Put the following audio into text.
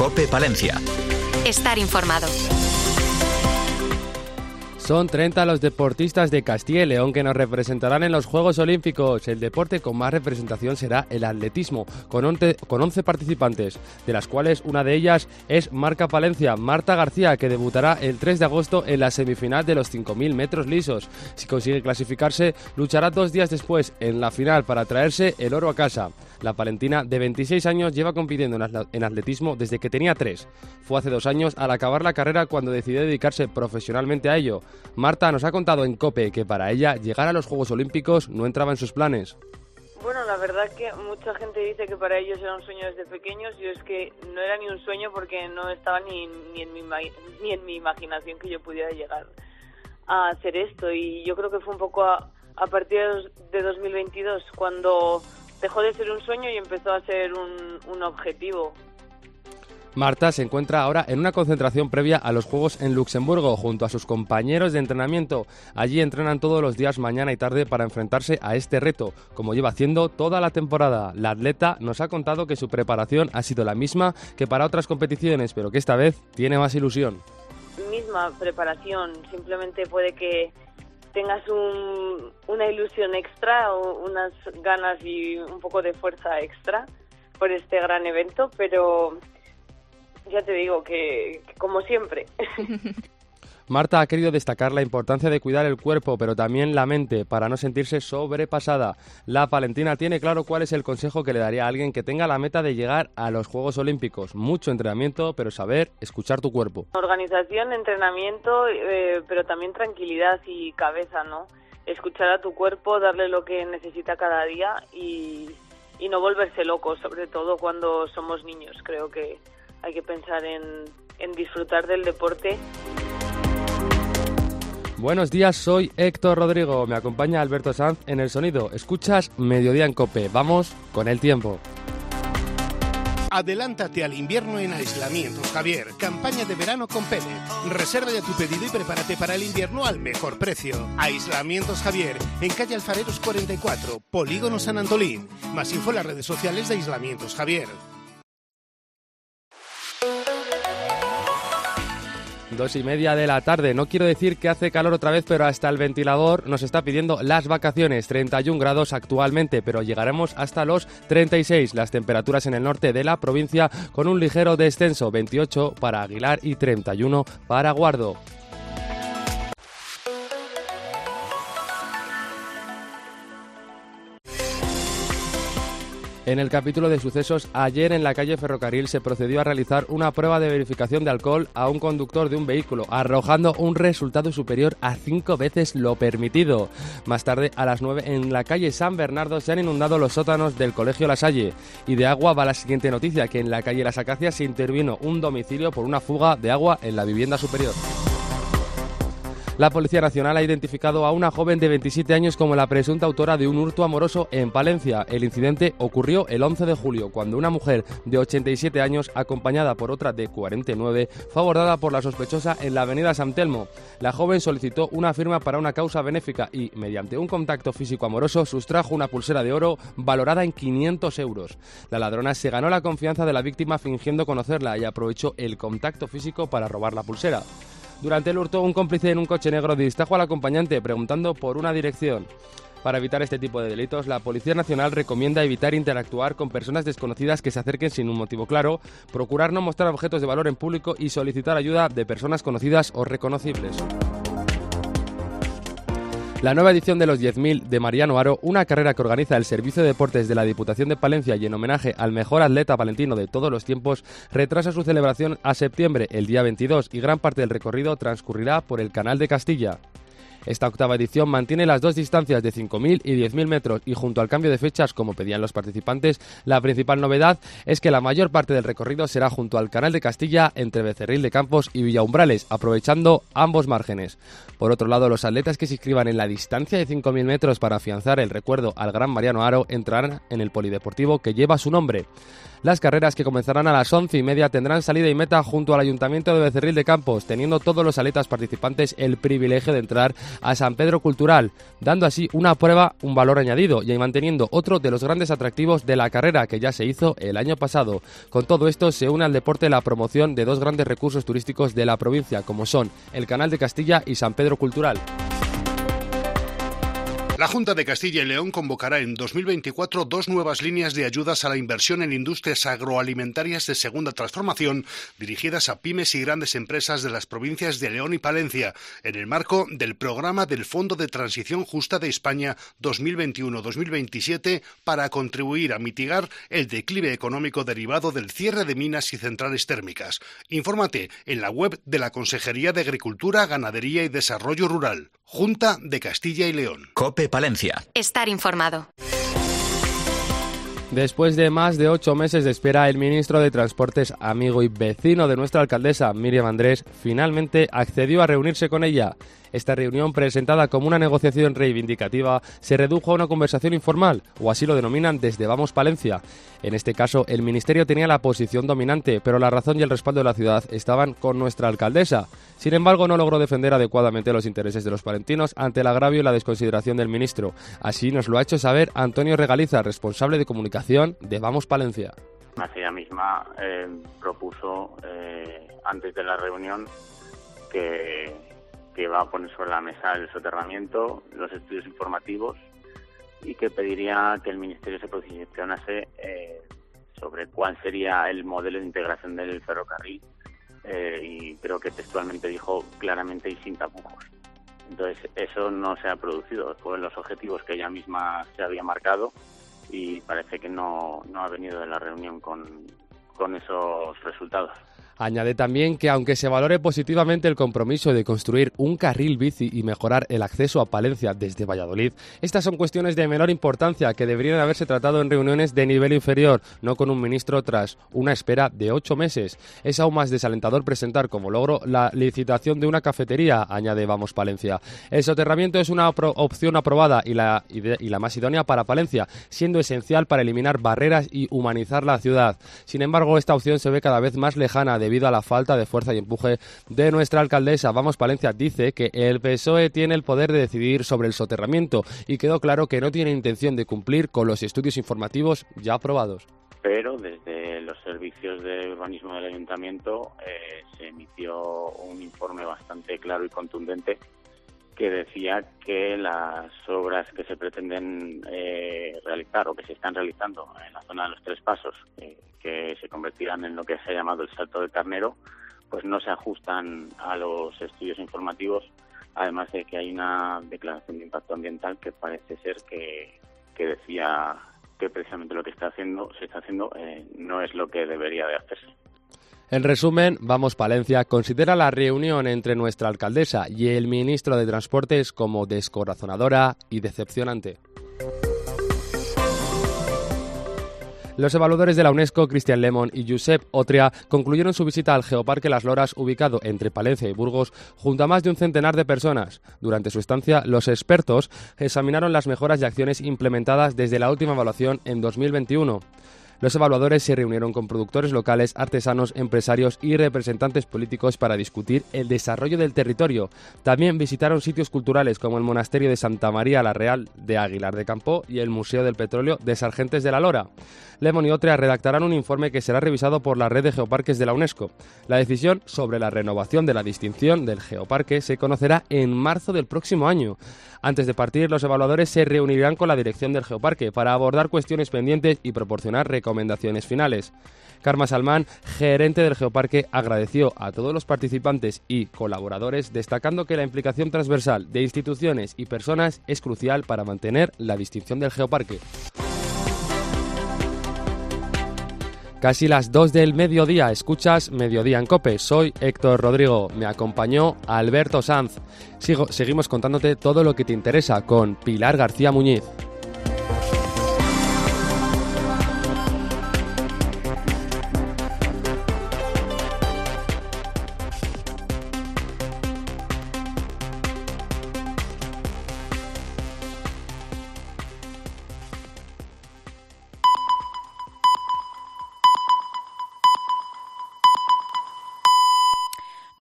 COPE Palencia. Estar informado. Son 30 los deportistas de Castilla y León que nos representarán en los Juegos Olímpicos. El deporte con más representación será el atletismo, con 11 participantes, de las cuales una de ellas es marca Palencia, Marta García, que debutará el 3 de agosto en la semifinal de los 5.000 metros lisos. Si consigue clasificarse, luchará 2 días después en la final para traerse el oro a casa. La palentina, de 26 años, lleva compitiendo en atletismo desde que tenía 3. Fue hace 2 años, al acabar la carrera, cuando decidió dedicarse profesionalmente a ello. Marta nos ha contado en COPE que para ella llegar a los Juegos Olímpicos no entraba en sus planes. Bueno, la verdad que mucha gente dice que para ellos era un sueño desde pequeños. Yo es que no era ni un sueño porque no estaba ni en mi imaginación que yo pudiera llegar a hacer esto. Y yo creo que fue un poco a partir de 2022 cuando dejó de ser un sueño y empezó a ser un objetivo. Marta se encuentra ahora en una concentración previa a los Juegos en Luxemburgo junto a sus compañeros de entrenamiento. Allí entrenan todos los días, mañana y tarde, para enfrentarse a este reto, como lleva haciendo toda la temporada. La atleta nos ha contado que su preparación ha sido la misma que para otras competiciones, pero que esta vez tiene más ilusión. Misma preparación, simplemente puede que tengas una ilusión extra o unas ganas y un poco de fuerza extra por este gran evento, pero ya te digo que como siempre. Marta ha querido destacar la importancia de cuidar el cuerpo, pero también la mente, para no sentirse sobrepasada. La palentina tiene claro cuál es el consejo que le daría a alguien que tenga la meta de llegar a los Juegos Olímpicos. Mucho entrenamiento, pero saber escuchar tu cuerpo. Organización, entrenamiento, pero también tranquilidad y cabeza, ¿no? Escuchar a tu cuerpo, darle lo que necesita cada día y no volverse loco, sobre todo cuando somos niños. Creo que hay que pensar en disfrutar del deporte. Buenos días, soy Héctor Rodrigo. Me acompaña Alberto Sanz en el sonido. Escuchas Mediodía en COPE. Vamos con el tiempo. Adelántate al invierno en Aislamientos Javier. Campaña de verano con Pellet. Reserva ya tu pedido y prepárate para el invierno al mejor precio. Aislamientos Javier, en calle Alfareros 44, Polígono San Antolín. Más info en las redes sociales de Aislamientos Javier. 2:30 de la tarde. No quiero decir que hace calor otra vez, pero hasta el ventilador nos está pidiendo las vacaciones. 31 grados actualmente, pero llegaremos hasta los 36. Las temperaturas en el norte de la provincia con un ligero descenso. 28 para Aguilar y 31 para Guardo. En el capítulo de sucesos, ayer en la calle Ferrocarril se procedió a realizar una prueba de verificación de alcohol a un conductor de un vehículo, arrojando un resultado superior a 5 veces lo permitido. Más tarde, a las 9, en la calle San Bernardo se han inundado los sótanos del Colegio La Salle. Y de agua va la siguiente noticia, que en la calle Las Acacias se intervino un domicilio por una fuga de agua en la vivienda superior. La Policía Nacional ha identificado a una joven de 27 años como la presunta autora de un hurto amoroso en Palencia. El incidente ocurrió el 11 de julio, cuando una mujer de 87 años, acompañada por otra de 49, fue abordada por la sospechosa en la avenida San Telmo. La joven solicitó una firma para una causa benéfica y, mediante un contacto físico amoroso, sustrajo una pulsera de oro valorada en 500 euros. La ladrona se ganó la confianza de la víctima fingiendo conocerla y aprovechó el contacto físico para robar la pulsera. Durante el hurto, un cómplice en un coche negro distrajo al acompañante preguntando por una dirección. Para evitar este tipo de delitos, la Policía Nacional recomienda evitar interactuar con personas desconocidas que se acerquen sin un motivo claro, procurar no mostrar objetos de valor en público y solicitar ayuda de personas conocidas o reconocibles. La nueva edición de los 10.000 de Mariano Aro, una carrera que organiza el Servicio de Deportes de la Diputación de Palencia y en homenaje al mejor atleta palentino de todos los tiempos, retrasa su celebración a septiembre, el día 22, y gran parte del recorrido transcurrirá por el Canal de Castilla. Esta octava edición mantiene las dos distancias de 5.000 y 10.000 metros y junto al cambio de fechas, como pedían los participantes, la principal novedad es que la mayor parte del recorrido será junto al Canal de Castilla entre Becerril de Campos y Villaumbrales, aprovechando ambos márgenes. Por otro lado, los atletas que se inscriban en la distancia de 5.000 metros para afianzar el recuerdo al gran Mariano Aro entrarán en el polideportivo que lleva su nombre. Las carreras, que comenzarán a las 11:30, tendrán salida y meta junto al Ayuntamiento de Becerril de Campos, teniendo todos los atletas participantes el privilegio de entrar a San Pedro Cultural, dando así una prueba, un valor añadido y manteniendo otro de los grandes atractivos de la carrera que ya se hizo el año pasado. Con todo esto se une al deporte la promoción de dos grandes recursos turísticos de la provincia, como son el Canal de Castilla y San Pedro Cultural. La Junta de Castilla y León convocará en 2024 dos nuevas líneas de ayudas a la inversión en industrias agroalimentarias de segunda transformación dirigidas a pymes y grandes empresas de las provincias de León y Palencia, en el marco del programa del Fondo de Transición Justa de España 2021-2027 para contribuir a mitigar el declive económico derivado del cierre de minas y centrales térmicas. Infórmate en la web de la Consejería de Agricultura, Ganadería y Desarrollo Rural. Junta de Castilla y León. COPE Palencia. Estar informado. Después de más de 8 meses de espera, el ministro de Transportes, amigo y vecino de nuestra alcaldesa, Míriam Andrés, finalmente accedió a reunirse con ella. Esta reunión, presentada como una negociación reivindicativa, se redujo a una conversación informal, o así lo denominan desde Vamos Palencia. En este caso, el ministerio tenía la posición dominante, pero la razón y el respaldo de la ciudad estaban con nuestra alcaldesa. Sin embargo, no logró defender adecuadamente los intereses de los palentinos ante el agravio y la desconsideración del ministro. Así nos lo ha hecho saber Antonio Regaliza, responsable de comunicación de Vamos Palencia. Ella misma propuso antes de la reunión que va a poner sobre la mesa el soterramiento, los estudios informativos y que pediría que el Ministerio se posicionase sobre cuál sería el modelo de integración del ferrocarril y creo que textualmente dijo claramente y sin tapujos. Entonces eso no se ha producido, fueron los objetivos que ella misma se había marcado y parece que no ha venido de la reunión con esos resultados. Añade también que aunque se valore positivamente el compromiso de construir un carril bici y mejorar el acceso a Palencia desde Valladolid, estas son cuestiones de menor importancia que deberían haberse tratado en reuniones de nivel inferior, no con un ministro tras una espera de 8 meses. Es aún más desalentador presentar como logro la licitación de una cafetería, añade Vamos Palencia. El soterramiento es una opción aprobada y la más idónea para Palencia, siendo esencial para eliminar barreras y humanizar la ciudad. Sin embargo, esta opción se ve cada vez más lejana debido a la falta de fuerza y empuje de nuestra alcaldesa. Vamos Palencia dice que el PSOE tiene el poder de decidir sobre el soterramiento y quedó claro que no tiene intención de cumplir con los estudios informativos ya aprobados. Pero desde los servicios de urbanismo del ayuntamiento se emitió un informe bastante claro y contundente que decía que las obras que se pretenden realizar o que se están realizando en la zona de los Tres Pasos, que se convertirán en lo que se ha llamado el Salto del Carnero, pues no se ajustan a los estudios informativos, además de que hay una declaración de impacto ambiental que parece ser que decía que precisamente lo que se está haciendo no es lo que debería de hacerse. En resumen, Vamos Palencia considera la reunión entre nuestra alcaldesa y el ministro de Transportes como descorazonadora y decepcionante. Los evaluadores de la UNESCO, Cristian Lemon y Josep Otria, concluyeron su visita al Geoparque Las Loras, ubicado entre Palencia y Burgos, junto a más de un centenar de personas. Durante su estancia, los expertos examinaron las mejoras y acciones implementadas desde la última evaluación en 2021. Los evaluadores se reunieron con productores locales, artesanos, empresarios y representantes políticos para discutir el desarrollo del territorio. También visitaron sitios culturales como el Monasterio de Santa María la Real de Aguilar de Campoo y el Museo del Petróleo de Sargentes de la Lora. Lemon y Otria redactarán un informe que será revisado por la red de geoparques de la UNESCO. La decisión sobre la renovación de la distinción del geoparque se conocerá en marzo del próximo año. Antes de partir, los evaluadores se reunirán con la dirección del geoparque para abordar cuestiones pendientes y proporcionar recomendaciones finales. Carmen Salmán, gerente del geoparque, agradeció a todos los participantes y colaboradores, destacando que la implicación transversal de instituciones y personas es crucial para mantener la distinción del geoparque. Casi las 2 del mediodía, escuchas Mediodía en COPE. Soy Héctor Rodrigo, me acompañó Alberto Sanz. Seguimos contándote todo lo que te interesa con Pilar García Muñiz.